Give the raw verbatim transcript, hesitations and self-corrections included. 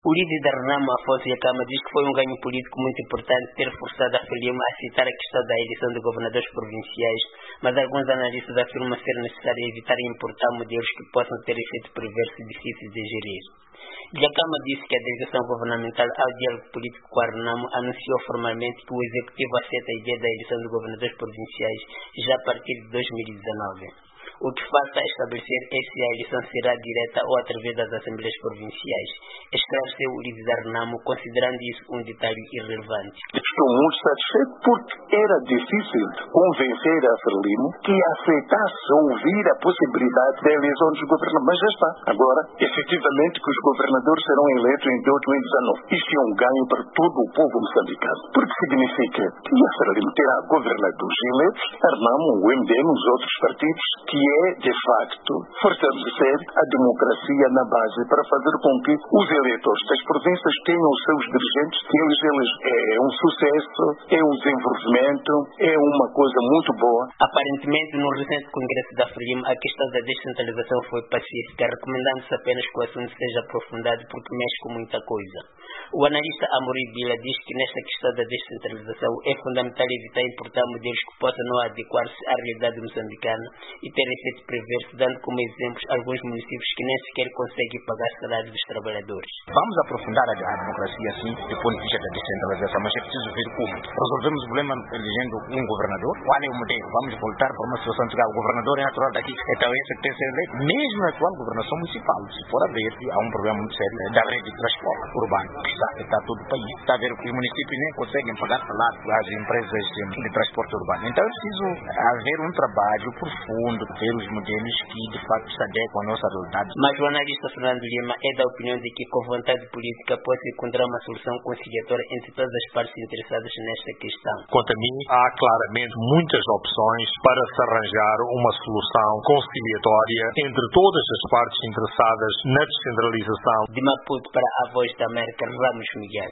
O líder da Renamo, Afonso Iacama, diz que foi um ganho político muito importante ter forçado a Frelimo a citar a questão da eleição de governadores provinciais, mas alguns analistas afirmam ser necessário evitar importar modelos que possam ter efeito perverso e difíceis de gerir. Iacama disse que a delegação governamental ao diálogo político com a Renamo anunciou formalmente que o executivo aceita a ideia da eleição de governadores provinciais já a partir de dois mil e dezenove. O que falta estabelecer é se a eleição será direta ou através das assembleias provinciais. Esclareceu o líder da Renamo, considerando isso um detalhe irrelevante. Estou muito satisfeito porque era difícil convencer a Frelimo que aceitasse ouvir a possibilidade da eleição dos governadores. Mas já está. Agora, efetivamente, que os governadores serão eleitos em dois mil e dezenove. Isso é um ganho para todo o povo moçambicano. Porque significa que a Frelimo terá governadores eleitos, a Renamo, o M D M, os outros partidos, que é, de facto, fortalecer a democracia na base para fazer com que os eleitores das províncias tenham os seus dirigentes, que eles, eles é um sucesso, é um desenvolvimento, é uma coisa muito boa. Aparentemente, no recente congresso da Frelimo, a questão da descentralização foi pacífica, recomendando-se apenas que o assunto seja aprofundado porque mexe com muita coisa. O analista Amorim Bila diz que nesta questão da descentralização é fundamental evitar importar modelos que possam não adequar-se à realidade moçambicana e ter efeito perverso, dando como exemplos alguns municípios que nem sequer conseguem pagar salários dos trabalhadores. Vamos aprofundar a, a democracia, sim, do ponto de vista da descentralização, mas é preciso ver como. Resolvemos o problema elegendo um governador. Qual é o modelo? Vamos voltar para uma situação de que o governador é natural daqui, então esse tem que ser eleito, mesmo na atual governação municipal. Se for a ver, há um problema muito sério da rede de transporte urbano, que está a afetar todo o país. Está a ver que os municípios nem conseguem pagar salário às empresas de transporte urbano. Então é preciso haver um trabalho profundo, ver os modelos que de facto se adequam à nossa realidade. Mas o analista Fernando Lima é da opinião de que com vontade política pode-se encontrar uma solução conciliatória entre todas as partes interessadas nesta questão. Quanto a mim, há claramente muitas opções para se arranjar uma solução conciliatória entre todas as partes interessadas na descentralização. De Maputo para a Voz da América, Ramos Miguel.